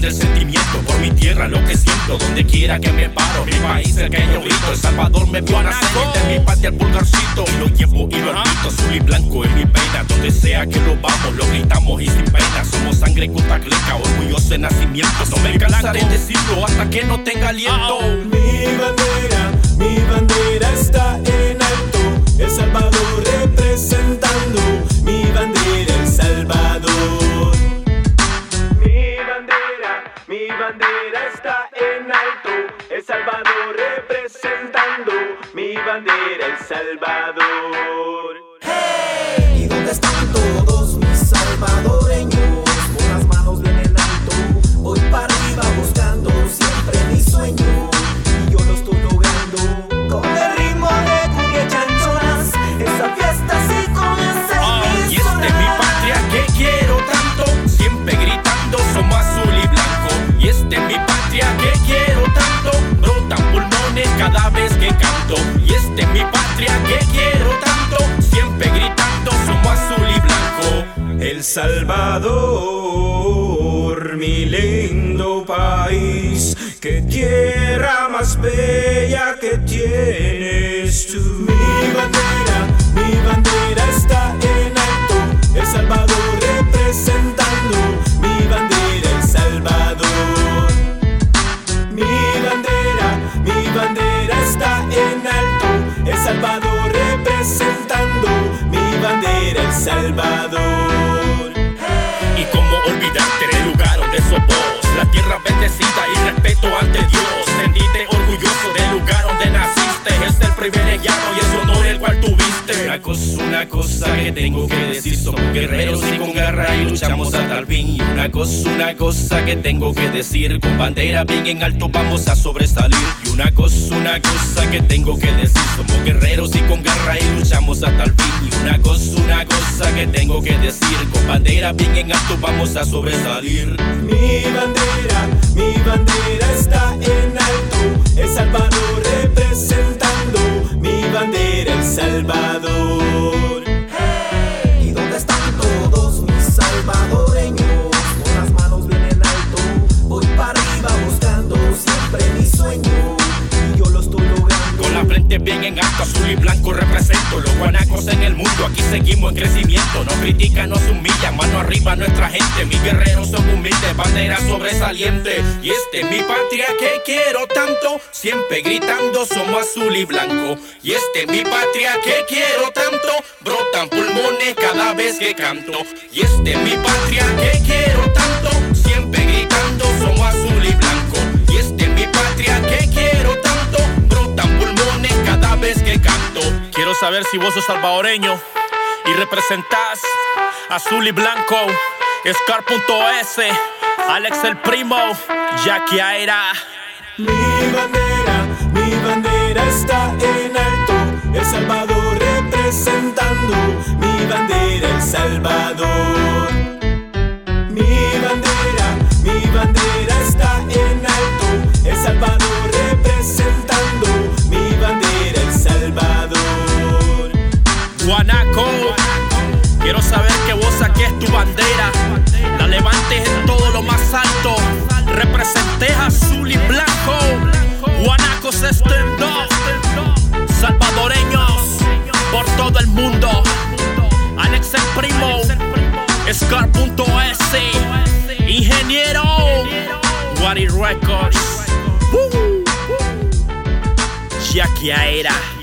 grande el sentimiento por mi tierra, lo que siento donde quiera que me paro. Mi país el que yo grito, El Salvador me vio nacer. De mi patria el pulgarcito y lo llevo y lo grito. Azul y blanco en mi pena, donde sea que lo vamos, lo gritamos y sin pena. Somos sangre cutacleca, orgulloso de nacimiento. No me cansaré de decirlo hasta que no tenga aliento. Mi bandera está en alto, El Salvador representando. Mi bandera, El Salvador. Mi bandera está en alto, El Salvador representando. Mi bandera, El Salvador. ¡Hey! ¿Y dónde están todos mis salvadoreños? Con las manos bien en alto, voy para arriba buscando siempre mi sueño. Y yo lo estoy logrando con el ritmo de cumbia y chanchonas. Esa fiesta sí comienza en mi Y esta es mi patria que quiero tanto, siempre gritando somos azul y blanco. Y esta es mi patria que quiero tanto, brotan pulmones cada vez que canto. Y esta es mi patria que quiero tanto, siempre gritando somos azul y blanco. El Salvador, mi lindo país, qué tierra más bella que tienes tú. Mi bandera está en alto, El Salvador representando. Mi bandera, El Salvador. Mi bandera está en alto, El Salvador representando. Mi bandera, El Salvador. Y cómo olvidarte del lugar donde sos vos, la tierra bendecida y respeto ante Dios. Sentite orgulloso del lugar donde naciste, es el privilegiado y es honor el cual tuviste. Una cosa que tengo que decir, somos guerreros y con garra y luchamos hasta el fin. Y una cosa que tengo que decir, con bandera bien en alto vamos a sobresalir. Y una cosa que tengo que decir, somos guerreros y con garra y luchamos hasta el fin. Y una cosa que tengo que decir, con bandera bien en alto vamos a sobresalir. Mi bandera está en alto, El Salvador representando. Mi bandera, El Salvador. Hey, ¿y dónde están todos mis salvadoreños? Con las manos bien en alto, voy para arriba buscando siempre mi sueño. Y yo lo estoy logrando. Con la frente bien en alto, azul y blanco represento. Los guanacos en el mundo, aquí seguimos en crecimiento. Nos critican, nos humillan, mano arriba nuestra gente. Mis guerreros son humildes, bandera sobresaliente. Y esta es mi patria que quiero tanto, siempre gritando somos azul y blanco. Y esta es mi patria que quiero tanto, brotan pulmones cada vez que canto. Y esta es mi patria que quiero tanto, siempre gritando somos azul y blanco. Y esta es mi patria que quiero tanto, brotan pulmones cada vez que canto. Quiero saber si vos sos salvadoreño y representás azul y blanco. Scar.es, Alex el Primo, Jackie Aira. Mi bandera está en alto, El Salvador representando. Mi bandera, El Salvador. Mi bandera está en alto, El Salvador representando. Mi bandera, El Salvador. Guanaco, quiero saber que vos saques tu bandera, la levantes en todo lo más alto, representes azul y blanco. Guanacos stand up, salvadoreños por todo el mundo. Alex el Primo, Scar.es, ingeniero, Wari Records, Jackie Aira.